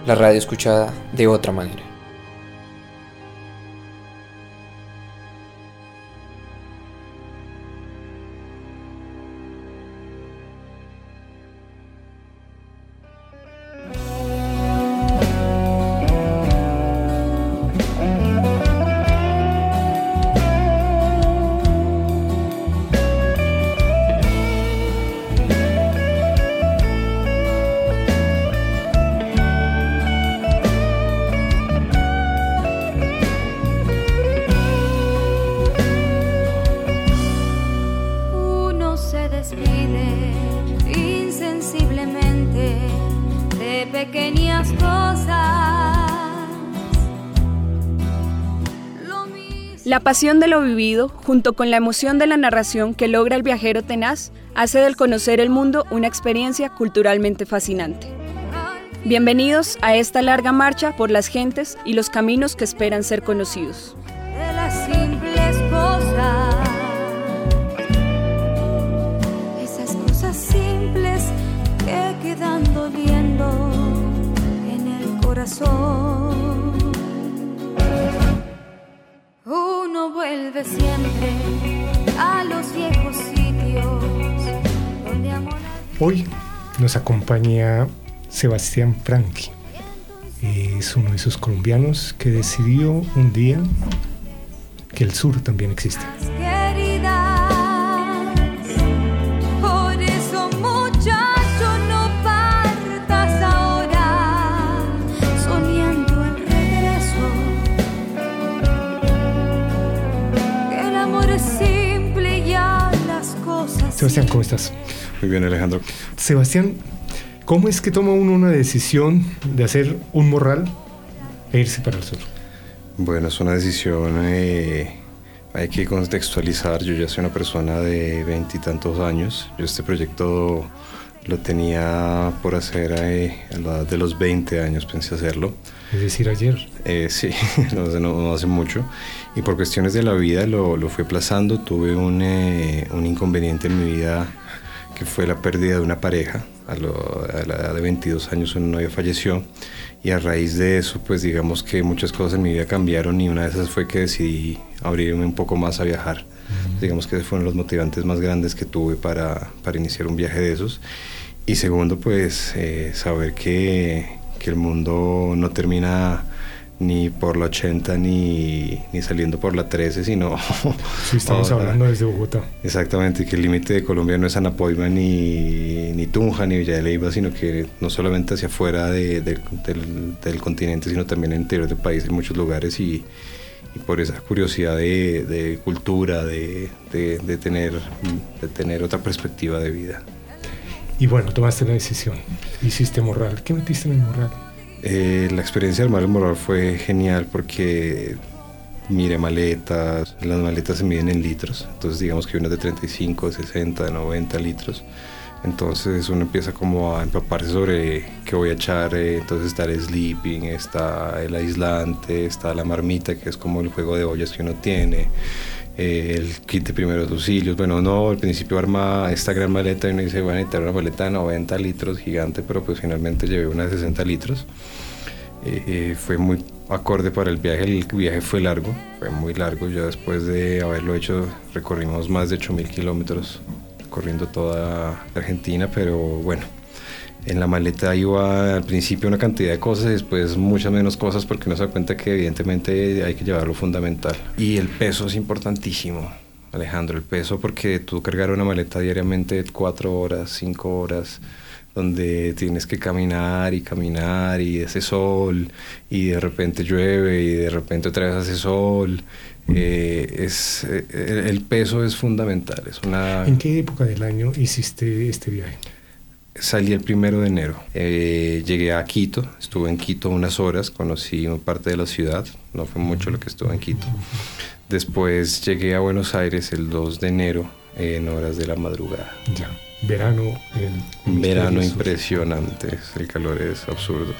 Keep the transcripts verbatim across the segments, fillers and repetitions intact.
la radio escuchada de otra manera. Pequeñas cosas. La pasión de lo vivido, junto con la emoción de la narración que logra el viajero tenaz, hace del conocer el mundo una experiencia culturalmente fascinante. Bienvenidos a esta larga marcha por las gentes y los caminos que esperan ser conocidos. De las simples cosas, esas cosas simples que quedan doliendo en el corazón. Uno vuelve siempre a los viejos sitios donde amor. Hoy nos acompaña Sebastián Franqui. Es uno de esos colombianos que decidió un día que el sur también existe. Sebastián, ¿cómo estás? Muy bien, Alejandro. Sebastián, ¿cómo es que toma uno una decisión de hacer un morral e irse para el sur? Bueno, es una decisión, eh, hay que contextualizar. Yo ya soy una persona de veintitantos años. Yo este proyecto lo tenía por hacer eh, a la edad de los veinte años, pensé hacerlo. Es decir, ayer. Eh, sí, no, no, no hace mucho. Y por cuestiones de la vida lo, lo fui aplazando. Tuve un, eh, un inconveniente en mi vida que fue la pérdida de una pareja. A, lo, a la edad de veintidós años una novia falleció. Y a raíz de eso, pues digamos que muchas cosas en mi vida cambiaron. Y una de esas fue que decidí abrirme un poco más a viajar. Uh-huh. Digamos que ese fueron los motivantes más grandes que tuve para, para iniciar un viaje de esos. Y segundo, pues eh, saber que, que el mundo no termina ni por la ochenta ni, ni saliendo por la trece, sino... Sí, estamos ahora, hablando desde Bogotá. Exactamente, que el límite de Colombia no es Anapoima, ni, ni Tunja, ni Villa de Leyva, sino que no solamente hacia afuera de, de, del, del continente, sino también en el interior del país, en muchos lugares, y, y por esa curiosidad de, de cultura, de, de, de, tener, de tener otra perspectiva de vida. Y bueno, tomaste la decisión, hiciste morral. ¿Qué metiste en el morral? Eh, la experiencia de armar el morral fue genial porque miré maletas, las maletas se miden en litros, entonces digamos que unas de treinta y cinco, de sesenta, de noventa litros, entonces uno empieza como a empaparse sobre qué voy a echar, eh, entonces está el sleeping, está el aislante, está la marmita que es como el juego de ollas que uno tiene, Eh, el kit de primeros auxilios. Bueno, no, al principio arma esta gran maleta y uno dice, voy a necesitar una maleta de noventa litros gigante, pero pues finalmente llevé una de sesenta litros. Eh, eh, fue muy acorde para el viaje. El viaje fue largo, fue muy largo. Ya después de haberlo hecho recorrimos más de ocho mil kilómetros corriendo toda Argentina, pero bueno, en la maleta iba al principio una cantidad de cosas y después muchas menos cosas porque uno se da cuenta que evidentemente hay que llevar lo fundamental. Y el peso es importantísimo, Alejandro, el peso, porque tú cargar una maleta diariamente cuatro horas, cinco horas, donde tienes que caminar y caminar y hace sol y de repente llueve y de repente otra vez hace sol. Eh, es, eh, el peso es fundamental. Es una... ¿En qué época del año hiciste este viaje? Salí el primero de enero, eh, llegué a Quito, estuve en Quito unas horas, conocí parte de la ciudad, no fue mucho lo que estuve en Quito. Después llegué a Buenos Aires el dos de enero, eh, en horas de la madrugada. Ya, verano. El verano impresionante, el calor es absurdo.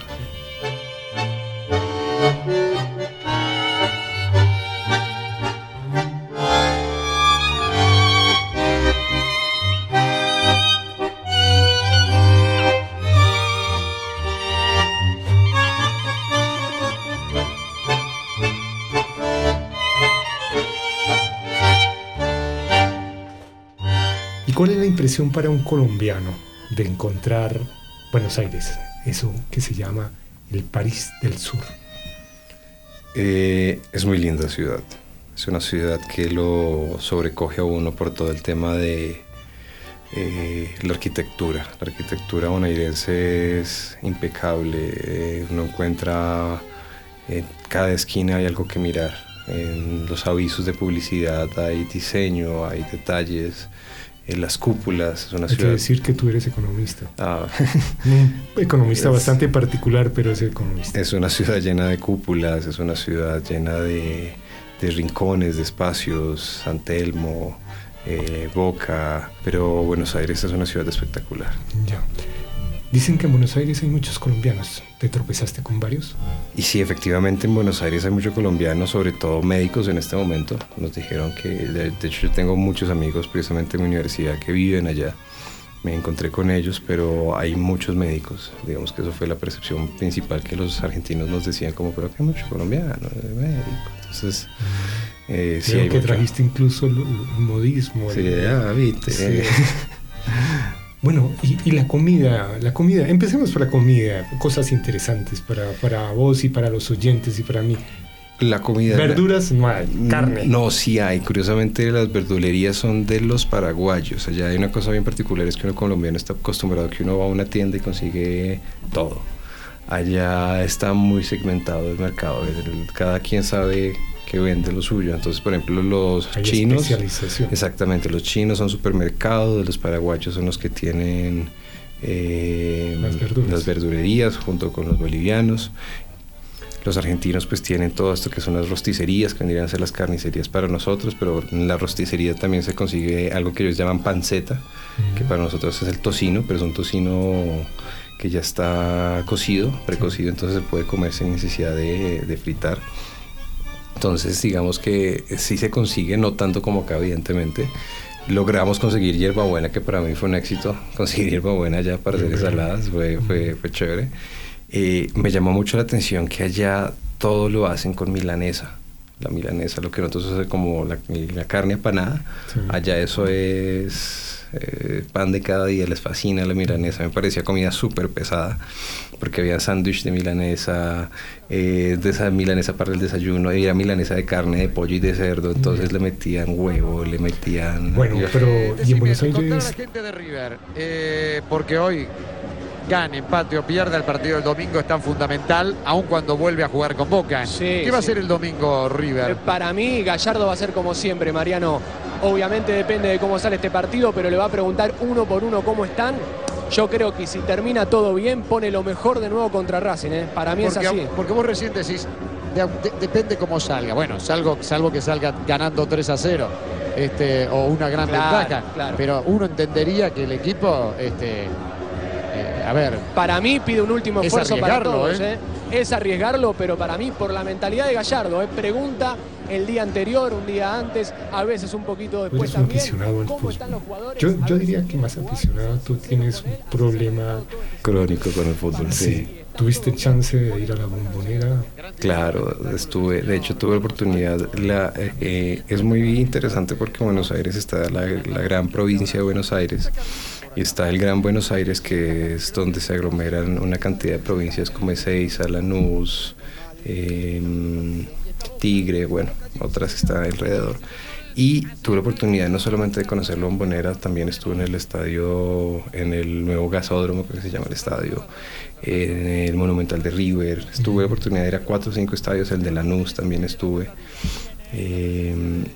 ¿Cuál es la impresión para un colombiano de encontrar Buenos Aires, eso que se llama el París del Sur? Eh, es muy linda ciudad. Es una ciudad que lo sobrecoge a uno por todo el tema de eh, la arquitectura. La arquitectura bonaerense es impecable. Eh, uno encuentra en cada esquina hay algo que mirar. En los avisos de publicidad hay diseño, hay detalles. En las cúpulas, es una Hay ciudad... que decir que tú eres economista. Ah. Un economista es, bastante particular, pero es economista. Es una ciudad llena de cúpulas, es una ciudad llena de, de rincones, de espacios, San Telmo, eh, Boca, pero Buenos Aires es una ciudad espectacular. Ya. Dicen que en Buenos Aires hay muchos colombianos. ¿Te tropezaste con varios? Y sí, efectivamente en Buenos Aires hay muchos colombianos, sobre todo médicos en este momento. Nos dijeron que, de, de hecho yo tengo muchos amigos precisamente en mi universidad que viven allá. Me encontré con ellos, pero hay muchos médicos. Digamos que eso fue la percepción principal que los argentinos nos decían, como, pero que hay mucho colombiano, médico. Entonces, eh, sí Creo hay que mucho. Trajiste incluso el, el modismo. Sí, el, ya, viste. Sí. Bueno, y, y la comida, la comida, empecemos por la comida, cosas interesantes para, para vos y para los oyentes y para mí. La comida... Verduras no hay, carne. No, sí hay. Curiosamente las verdulerías son de los paraguayos. Allá hay una cosa bien particular, es que uno colombiano está acostumbrado a que uno va a una tienda y consigue todo. Allá está muy segmentado el mercado, cada quien sabe que vende lo suyo. Entonces, por ejemplo, los hay chinos... especialización. Exactamente, los chinos son supermercados, los paraguayos son los que tienen eh, las, verduras. las verdurerías junto con los bolivianos. Los argentinos pues tienen todo esto que son las rosticerías, que vendrían a ser las carnicerías para nosotros, pero en la rosticería también se consigue algo que ellos llaman panceta, uh-huh. que para nosotros es el tocino, pero es un tocino que ya está cocido, precocido, sí. Entonces se puede comer sin necesidad de, de fritar. Entonces digamos que sí se consigue, no tanto como acá evidentemente. Logramos conseguir hierbabuena, que para mí fue un éxito, conseguir hierbabuena allá para hacer ensaladas, fue, fue, fue chévere. Eh, me llamó mucho la atención que allá todo lo hacen con milanesa. La milanesa, lo que nosotros hacemos como la, la carne apanada, sí. Allá eso es eh, pan de cada día, les fascina la milanesa. Me parecía comida súper pesada, porque había sándwich de milanesa, eh, de esa milanesa para el desayuno, había milanesa de carne, de pollo y de cerdo, entonces mm. le metían huevo, le metían... Bueno, yo, pero eh, y en Buenos Aires... Contar a la gente de River, eh, porque hoy... gane, empate o pierda, el partido del domingo es tan fundamental, aun cuando vuelve a jugar con Boca. Sí, ¿Qué va sí. a ser el domingo, River? Para mí, Gallardo va a ser como siempre, Mariano. Obviamente depende de cómo sale este partido, pero le va a preguntar uno por uno cómo están. Yo creo que si termina todo bien, pone lo mejor de nuevo contra Racing, ¿eh? Para mí porque, es así. Porque vos recién decís, de, de, depende cómo salga. Bueno, salvo, salvo que salga ganando tres a cero. Este, o una gran claro, ventaja. Claro. Pero uno entendería que el equipo... Este, Eh, a ver, para mí pide un último esfuerzo para todos, ¿eh? ¿eh? Es arriesgarlo, pero para mí por la mentalidad de Gallardo, ¿eh? Pregunta el día anterior, un día antes, a veces un poquito después eres un también. Aficionado al ¿Cómo fútbol? Están los jugadores? Yo, yo diría que más aficionado, tú tienes un problema crónico con el fútbol, sí. sí. ¿Tuviste chance de ir a la Bombonera? Claro, estuve, de hecho tuve la oportunidad, la, eh, es muy interesante porque en Buenos Aires está la, la gran provincia de Buenos Aires y está el Gran Buenos Aires, que es donde se aglomeran una cantidad de provincias como Ezeiza, Lanús, eh, Tigre, bueno, otras están alrededor. Y tuve la oportunidad no solamente de conocer la Bombonera, también estuve en el estadio, en el nuevo gasódromo que se llama el estadio, en el Monumental de River, estuve la oportunidad de ir a cuatro o cinco estadios, el de Lanús también estuve. Eh,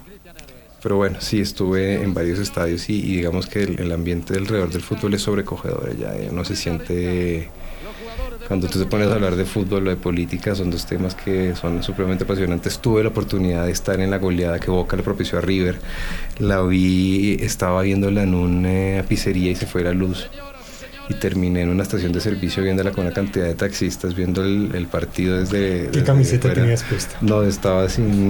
pero bueno, sí, estuve en varios estadios y, y digamos que el, el ambiente alrededor del fútbol es sobrecogedor, ya uno se siente... Cuando tú te pones a hablar de fútbol o de política, son dos temas que son supremamente apasionantes. Tuve la oportunidad de estar en la goleada que Boca le propició a River. La vi, estaba viéndola en una pizzería y se fue la luz. Y terminé en una estación de servicio viéndola con una cantidad de taxistas, viendo el, el partido desde... ¿Qué desde camiseta fuera. tenías puesta? No, estaba sin...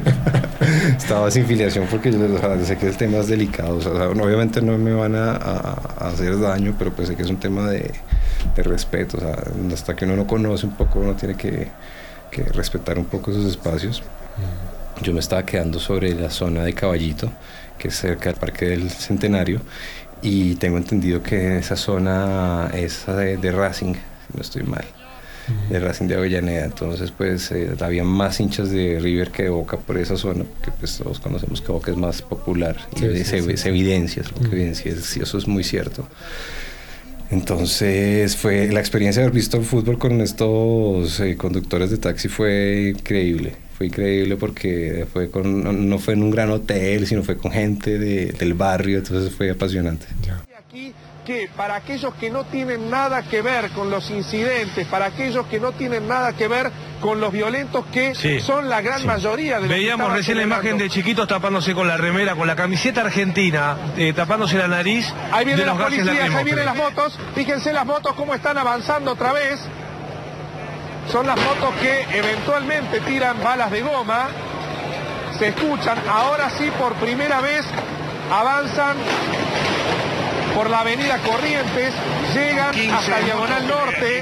estaba sin filiación porque yo, o sea, sé que el tema es delicado. O sea, obviamente no me van a, a, a hacer daño, pero pues sé que es un tema de... de respeto, o sea, hasta que uno no conoce un poco, uno tiene que, que respetar un poco esos espacios. yo me estaba quedando sobre la zona de Caballito, que es cerca del Parque del Centenario, y tengo entendido que esa zona es de, de Racing, si no estoy mal, uh-huh. de Racing de Avellaneda. Entonces pues eh, había más hinchas de River que de Boca por esa zona, porque pues todos conocemos que Boca es más popular, y sí, se, sí, se sí. evidencia, es lo que uh-huh. evidencia, sí, eso es muy cierto. Entonces fue la experiencia de haber visto el fútbol con estos eh, conductores de taxi fue increíble. Fue increíble porque fue con, no fue en un gran hotel, sino fue con gente de, del barrio, entonces fue apasionante. Aquí que para aquellos que no tienen nada que ver con los incidentes, para aquellos que no tienen nada que ver con los violentos que sí, son la gran sí. mayoría de los Veíamos recién la imagen de chiquitos tapándose con la remera, con la camiseta argentina, eh, tapándose la nariz. Ahí vienen las policías, ahí vienen las motos, fíjense las motos cómo están avanzando otra vez. Son las motos que eventualmente tiran balas de goma. Se escuchan, ahora sí por primera vez avanzan por la avenida Corrientes, llegan hasta Diagonal Norte.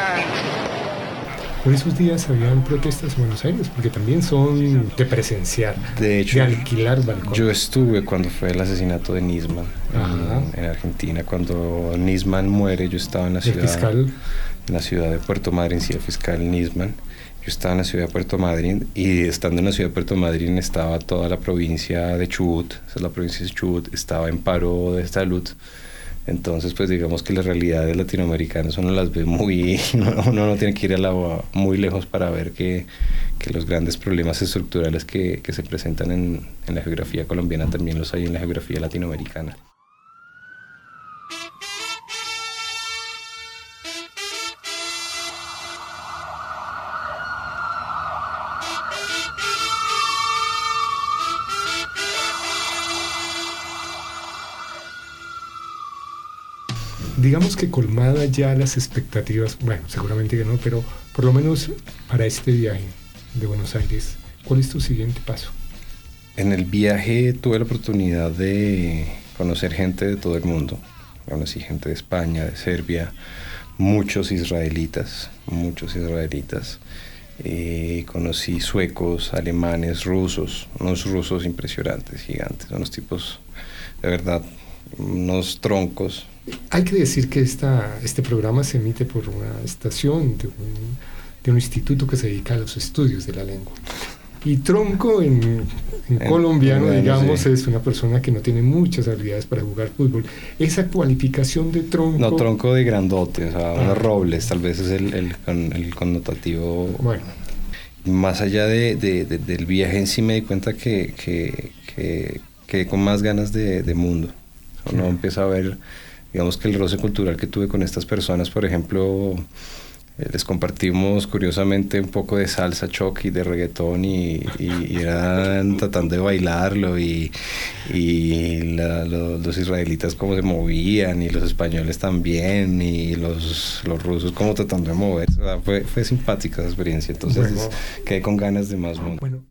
Por esos días habían protestas en Buenos Aires, porque también son de presenciar, de hecho, de alquilar balcones. Yo estuve cuando fue el asesinato de Nisman en, en Argentina. Cuando Nisman muere, yo estaba en la ciudad, fiscal? en la ciudad de Puerto Madryn, sí, el fiscal Nisman. Yo estaba en la ciudad de Puerto Madryn, y estando en la ciudad de Puerto Madryn estaba toda la provincia de Chubut, esa es la provincia de Chubut, estaba en paro de salud. Entonces, pues digamos que las realidades latinoamericanas uno las ve muy, uno no tiene que ir a la, muy lejos para ver que, que los grandes problemas estructurales que, que se presentan en, en la geografía colombiana también los hay en la geografía latinoamericana. Digamos que colmadas ya las expectativas, bueno, seguramente que no, pero por lo menos para este viaje de Buenos Aires, ¿cuál es tu siguiente paso? En el viaje tuve la oportunidad de conocer gente de todo el mundo. Conocí gente de España, de Serbia, muchos israelitas, muchos israelitas. Eh, conocí suecos, alemanes, rusos, unos rusos impresionantes, gigantes, unos tipos de verdad, unos troncos. Hay que decir que esta, este programa se emite por una estación de un, de un instituto que se dedica a los estudios de la lengua. Y tronco en, en, en colombiano, en, digamos, sí. es una persona que no tiene muchas habilidades para jugar fútbol. Esa cualificación de tronco... No, tronco de grandote, o sea, ah. unos robles, tal vez es el, el, el connotativo. Bueno. Más allá de, de, de, del viaje en sí me di cuenta que, que, que, que con más ganas de, de mundo. Uno sí. empieza a ver... Digamos que el roce cultural que tuve con estas personas, por ejemplo, eh, les compartimos curiosamente un poco de salsa choque y de reggaetón y, y, y eran tratando de bailarlo y, y la, lo, los israelitas cómo se movían y los españoles también y los, los rusos cómo tratando de moverse. O sea, fue, fue simpática esa experiencia, entonces bueno. quedé con ganas de más mundo. Bueno.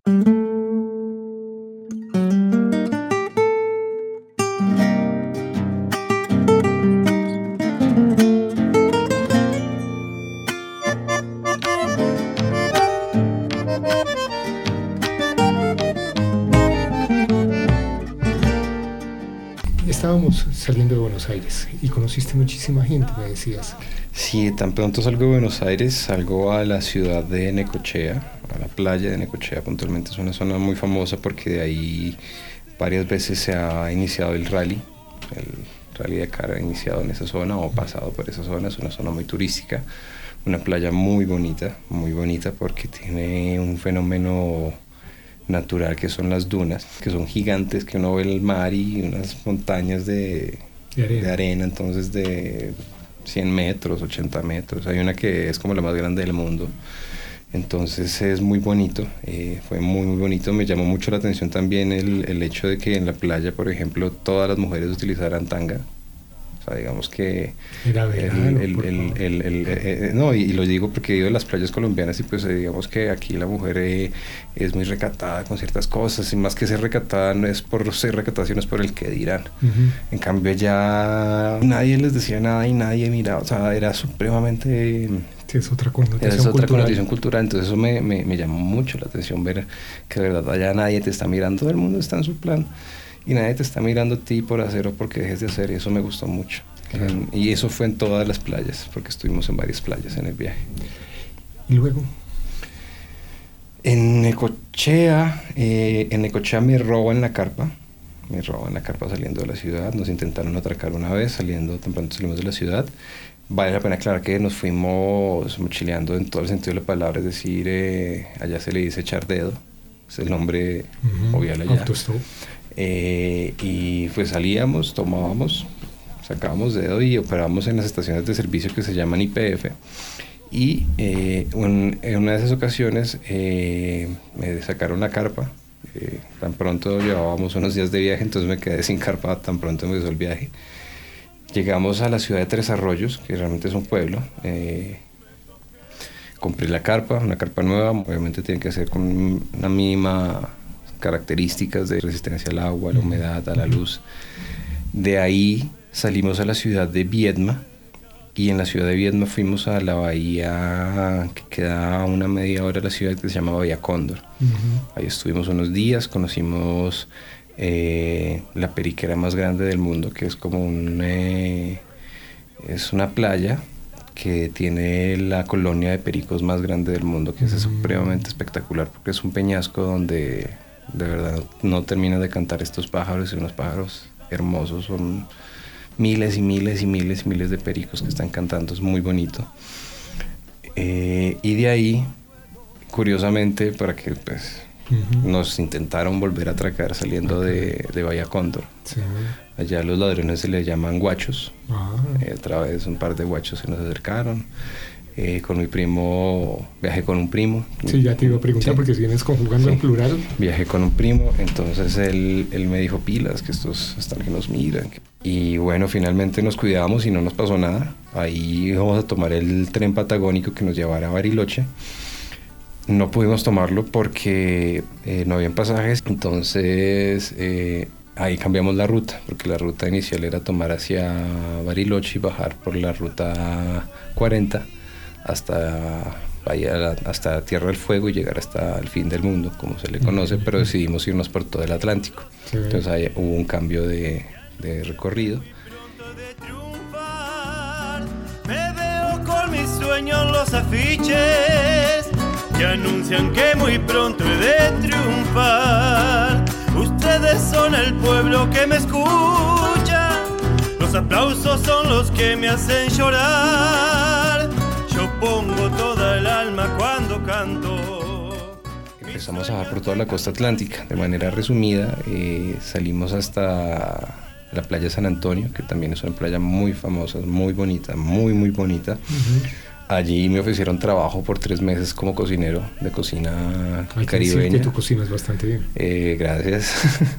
Estábamos saliendo de Buenos Aires y conociste muchísima gente, me decías. Sí, tan pronto salgo de Buenos Aires, salgo a la ciudad de Necochea, a la playa de Necochea puntualmente. Es una zona muy famosa porque de ahí varias veces se ha iniciado el rally. El Rally Dakar ha iniciado en esa zona o pasado por esa zona. Es una zona muy turística, una playa muy bonita, muy bonita porque tiene un fenómeno natural que son las dunas, que son gigantes, que uno ve el mar y unas montañas de, de, arena. de arena, entonces de cien metros, ochenta metros. Hay una que es como la más grande del mundo. Entonces es muy bonito, eh, fue muy muy bonito. Me llamó mucho la atención también el, el hecho de que en la playa, por ejemplo, todas las mujeres utilizaran tanga. O sea, digamos que era verano, el, el, el, el, el, el, no, y, y lo digo porque he ido a las playas colombianas y pues digamos que aquí la mujer eh, es muy recatada con ciertas cosas, y más que ser recatada no es por ser recatada, sino es por el que dirán. Uh-huh. En cambio ya nadie les decía nada y nadie miraba, o sea, era supremamente Sí, es otra connotación es otra cultural. connotación cultural, entonces eso me, me, me llamó mucho la atención, ver que de verdad allá nadie te está mirando, todo el mundo está en su plan y nadie te está mirando a ti por hacer o porque dejes de hacer, y eso me gustó mucho. Claro. En, y eso fue en todas las playas, porque estuvimos en varias playas en el viaje. ¿Y luego? En Necochea, eh, en Necochea me roban la carpa, me roban la carpa saliendo de la ciudad, nos intentaron atracar una vez, saliendo, tan pronto salimos de la ciudad. Vale la pena aclarar que nos fuimos mochileando en todo el sentido de la palabra, es decir, eh, allá se le dice echar dedo, es el nombre uh-huh. obvial allá. Autostop. Eh, y pues salíamos, tomábamos, sacábamos dedo y operábamos en las estaciones de servicio que se llaman I P F. Y eh, un, en una de esas ocasiones eh, me sacaron la carpa, eh, tan pronto llevábamos unos días de viaje, entonces me quedé sin carpa, tan pronto empezó el viaje. Llegamos a la ciudad de Tres Arroyos, que realmente es un pueblo. Eh, compré la carpa, una carpa nueva, obviamente tiene que ser con una mínima características de resistencia al agua, a la humedad, a la luz. De ahí salimos a la ciudad de Viedma, y en la ciudad de Viedma fuimos a la bahía que queda a una media hora de la ciudad, que se llama Bahía Cóndor. Uh-huh. Ahí estuvimos unos días, conocimos eh, la periquera más grande del mundo, que es como un eh, es una playa que tiene la colonia de pericos más grande del mundo, que uh-huh. es supremamente espectacular, porque es un peñasco donde de verdad no termina de cantar estos pájaros, y unos pájaros hermosos, son miles y miles y miles y miles de pericos que están cantando, es muy bonito. Eh, y de ahí, curiosamente, para que pues uh-huh. nos intentaron volver a atracar saliendo okay. de, de Bahía Cóndor. Sí. Allá los ladrones se les llaman guachos. Ah. Eh, otra vez un par de guachos se nos acercaron. Eh, con mi primo, viajé con un primo. Sí, ya te iba a preguntar, sí. porque si vienes conjugando sí. en plural. Viajé con un primo, entonces él, él me dijo, pilas, que estos están que nos miran. Y bueno, finalmente nos cuidamos y no nos pasó nada. Ahí íbamos a tomar el tren patagónico que nos llevara a Bariloche. No pudimos tomarlo porque eh, no habían pasajes, entonces eh, ahí cambiamos la ruta, porque la ruta inicial era tomar hacia Bariloche y bajar por la ruta cuarenta hasta, vaya, hasta Tierra del Fuego y llegar hasta el fin del mundo, como se le conoce, pero decidimos irnos por todo el Atlántico. Sí. Entonces ahí hubo un cambio de, de recorrido. Me veo con mis sueños los afiches que anuncian que muy pronto he de triunfar. Ustedes son el pueblo que me escucha, los aplausos son los que me hacen llorar. Yo pongo toda el alma cuando canto. Empezamos a bajar por toda la costa atlántica. De manera resumida, eh, salimos hasta la playa San Antonio, que también es una playa muy famosa, muy bonita, muy muy bonita. Uh-huh. Allí me ofrecieron trabajo por tres meses como cocinero de cocina Ay, caribeña. Sí, que tú cocinas bastante bien. Eh, gracias.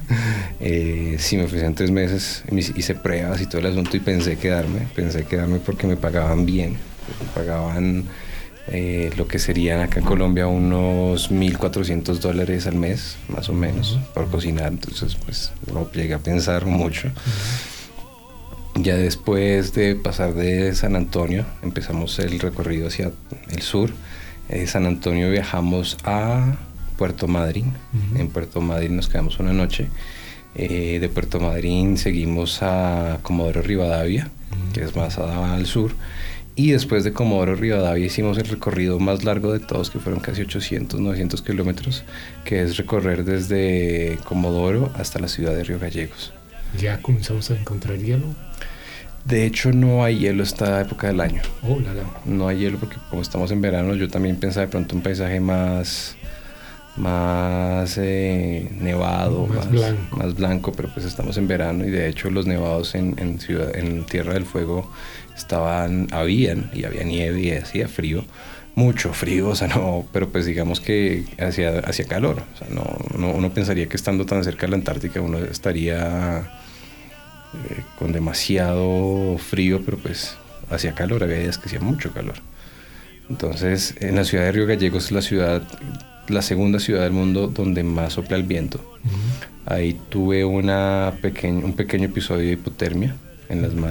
eh, sí, me ofrecieron tres meses, hice pruebas y todo el asunto y pensé quedarme, pensé quedarme porque me pagaban bien, me pagaban eh, lo que serían acá en Colombia unos mil cuatrocientos dólares al mes, más o menos, uh-huh. por cocinar, entonces pues lo llegué a pensar mucho. Uh-huh. Ya después de pasar de San Antonio, empezamos el recorrido hacia el sur. De San Antonio viajamos a Puerto Madryn. Uh-huh. En Puerto Madryn nos quedamos una noche. Eh, de Puerto Madryn seguimos a Comodoro Rivadavia, uh-huh. que es más al sur. Y después de Comodoro Rivadavia hicimos el recorrido más largo de todos, que fueron casi ochocientos, novecientos kilómetros, que es recorrer desde Comodoro hasta la ciudad de Río Gallegos. ¿Ya comenzamos a encontrar hielo? De hecho, no hay hielo esta época del año. Oh, la, la. No hay hielo porque como estamos en verano, yo también pensaba de pronto un paisaje más, más eh, nevado, más, más, blanco. más blanco, pero pues estamos en verano y de hecho los nevados en, en, ciudad, en Tierra del Fuego estaban, habían y había nieve y hacía frío. Mucho frío, o sea, no, pero pues digamos que hacía, hacía calor. O sea, no, no, uno pensaría que estando tan cerca de la Antártica uno estaría eh, con demasiado frío, pero pues hacía calor, había días que hacía mucho calor. Entonces, en la ciudad de Río Gallegos es la ciudad, la segunda ciudad del mundo donde más sopla el viento. Uh-huh. Ahí tuve una pequeña, un pequeño episodio de hipotermia en las manos.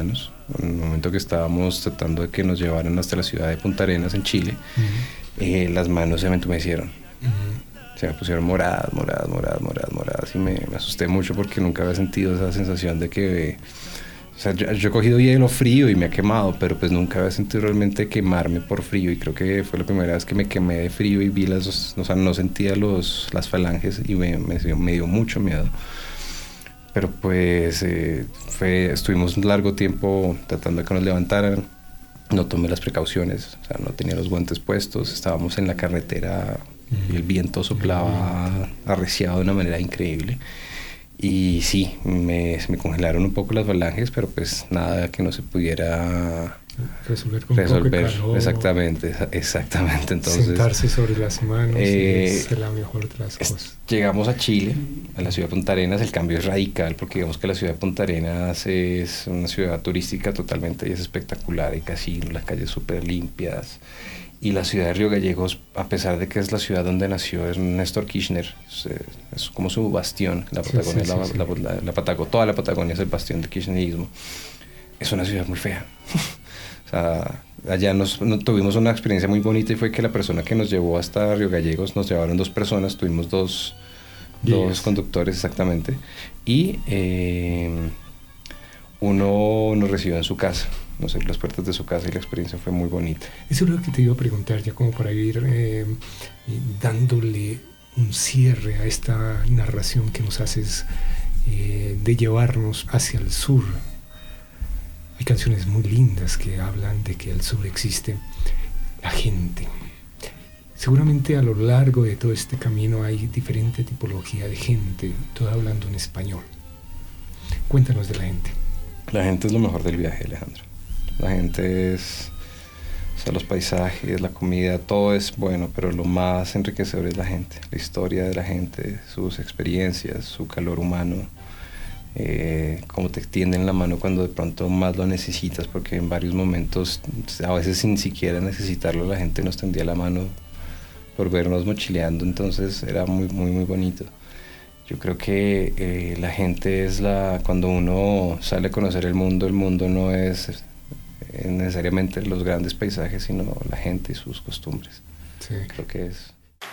En el momento que estábamos tratando de que nos llevaran hasta la ciudad de Punta Arenas, en Chile, uh-huh. eh, las manos se me entumecieron. Uh-huh. Se me pusieron moradas, moradas, moradas, moradas, moradas. Y me, me asusté mucho porque nunca había sentido esa sensación de que... O sea, yo, yo he cogido hielo frío y me ha quemado, pero pues nunca había sentido realmente quemarme por frío. Y creo que fue la primera vez que me quemé de frío y vi las... O sea, no sentía los, las falanges y me, me, me dio mucho miedo. Pero pues eh, fue, estuvimos un largo tiempo tratando de que nos levantaran. No tomé las precauciones, o sea, no tenía los guantes puestos. Estábamos en la carretera y el viento soplaba arreciado de una manera increíble. Y sí, me, me congelaron un poco las falanges, pero pues nada que no se pudiera resolver con resolver. Poco calor, exactamente, exactamente. Entonces, sentarse sobre las manos eh, es la mejor de las cosas. Llegamos a Chile, a la ciudad de Punta Arenas. El cambio es radical porque digamos que la ciudad de Punta Arenas es una ciudad turística totalmente y es espectacular. Hay casinos, las calles súper limpias. Y la ciudad de Río Gallegos, a pesar de que es la ciudad donde nació Néstor Kirchner, es, es como su bastión. La Patagonia, sí, sí, la, sí. La, la, la Patago, toda la Patagonia es el bastión del kirchnerismo. Es una ciudad muy fea. O sea, allá nos, nos tuvimos una experiencia muy bonita y fue que la persona que nos llevó hasta Río Gallegos, nos llevaron dos personas, tuvimos dos, dos conductores exactamente, y eh, uno nos recibió en su casa. No sé, las puertas de su casa, y la experiencia fue muy bonita. Eso es lo que te iba a preguntar, ya como para ir eh, dándole un cierre a esta narración que nos haces eh, de llevarnos hacia el sur. Hay canciones muy lindas que hablan de que al sur existe la gente. Seguramente a lo largo de todo este camino hay diferente tipología de gente, toda hablando en español. Cuéntanos de la gente. La gente es lo mejor del viaje, Alejandro. La gente es, o sea, los paisajes, la comida, todo es bueno, pero lo más enriquecedor es la gente, la historia de la gente, sus experiencias, su calor humano, eh, cómo te extienden la mano cuando de pronto más lo necesitas, porque en varios momentos, a veces sin siquiera necesitarlo, la gente nos tendía la mano por vernos mochileando, entonces era muy, muy, muy bonito. Yo creo que eh, la gente es la... Cuando uno sale a conocer el mundo, el mundo no es necesariamente los grandes paisajes, sino la gente y sus costumbres. Sí. Creo que es...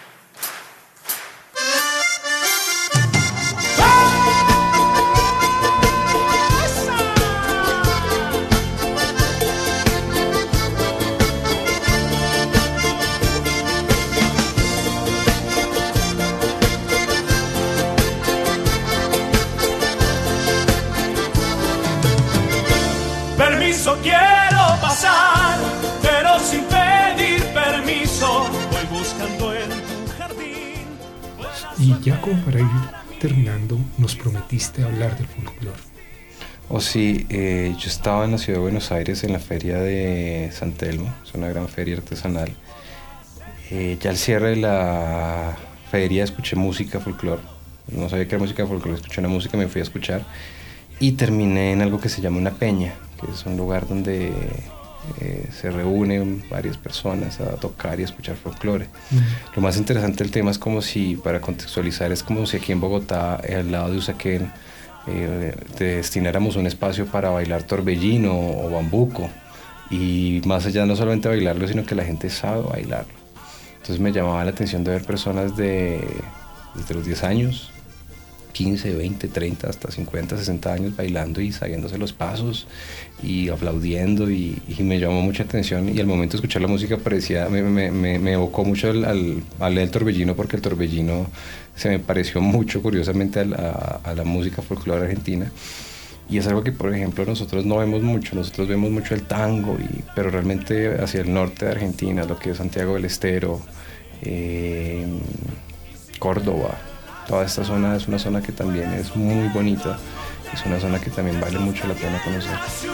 Permiso, quiero pasar, pero sin pedir permiso, voy buscando en tu jardín. Y ya como para ir terminando, nos prometiste hablar del folclore. Oh sí, eh, yo estaba en la ciudad de Buenos Aires en la feria de San Telmo, es una gran feria artesanal. Eh, ya al cierre de la feria escuché música folclore, no sabía que era música folclore, escuché una música, me fui a escuchar y terminé en algo que se llama una peña, que es un lugar donde eh, se reúnen varias personas a tocar y a escuchar folclore. Mm. Lo más interesante del tema es como si, para contextualizar, es como si aquí en Bogotá, al lado de Usaquén, eh, destináramos un espacio para bailar torbellino o bambuco, y más allá no solamente bailarlo, sino que la gente sabe bailarlo. Entonces me llamaba la atención de ver personas de, desde los diez años, quince, veinte, treinta, hasta cincuenta, sesenta años bailando y sabiéndose los pasos y aplaudiendo, y, y me llamó mucha atención, y al momento de escuchar la música parecía, me, me, me, me evocó mucho al, al, al del torbellino, porque el torbellino se me pareció mucho curiosamente a la, a la música folclore argentina, y es algo que por ejemplo nosotros no vemos mucho, nosotros vemos mucho el tango, y, pero realmente hacia el norte de Argentina, lo que es Santiago del Estero, eh, Córdoba, toda esta zona es una zona que también es muy bonita, es una zona que también vale mucho la pena conocer.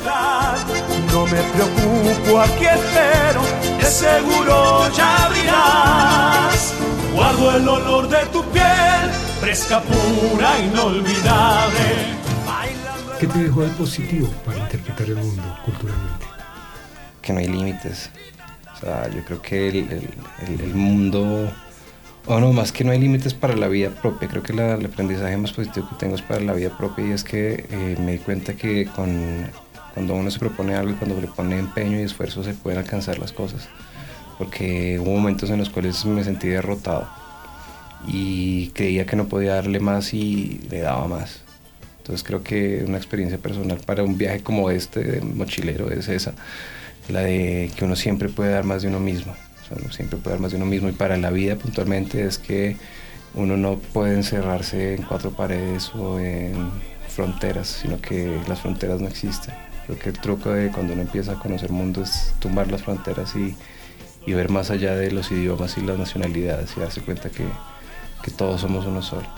No me preocupo, aquí espero, de seguro ya abrirás. Guardo el olor de tu piel, fresca, pura, inolvidable. ¿Qué te dejó de positivo para interpretar el mundo culturalmente? Que no hay límites. O sea, yo creo que el, el, el, el mundo... O no, más que no hay límites para la vida propia, creo que la, el aprendizaje más positivo que tengo es para la vida propia, y es que eh, me di cuenta que con, Cuando uno se propone algo y cuando le pone empeño y esfuerzo se pueden alcanzar las cosas. Porque hubo momentos en los cuales me sentí derrotado y creía que no podía darle más y le daba más. Entonces creo que una experiencia personal para un viaje como este de mochilero es esa, la de que uno siempre puede dar más de uno mismo. O sea, uno siempre puede dar más de uno mismo, y para la vida puntualmente es que uno no puede encerrarse en cuatro paredes o en fronteras, sino que las fronteras no existen. Creo que el truco de cuando uno empieza a conocer mundo es tumbar las fronteras y, y ver más allá de los idiomas y las nacionalidades y darse cuenta que, que todos somos uno solo.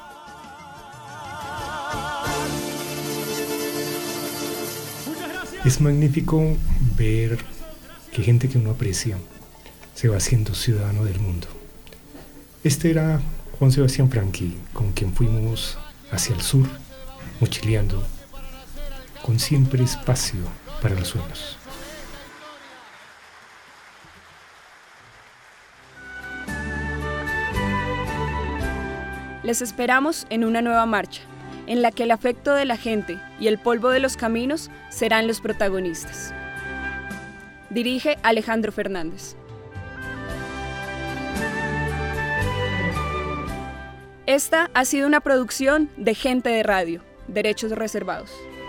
Es magnífico ver que gente que uno aprecia se va haciendo ciudadano del mundo. Este era Juan Sebastián Franqui, con quien fuimos hacia el sur, mochileando, con siempre espacio para los sueños. Les esperamos en una nueva marcha, en la que el afecto de la gente y el polvo de los caminos serán los protagonistas. Dirige Alejandro Fernández. Esta ha sido una producción de Gente de Radio, Derechos Reservados.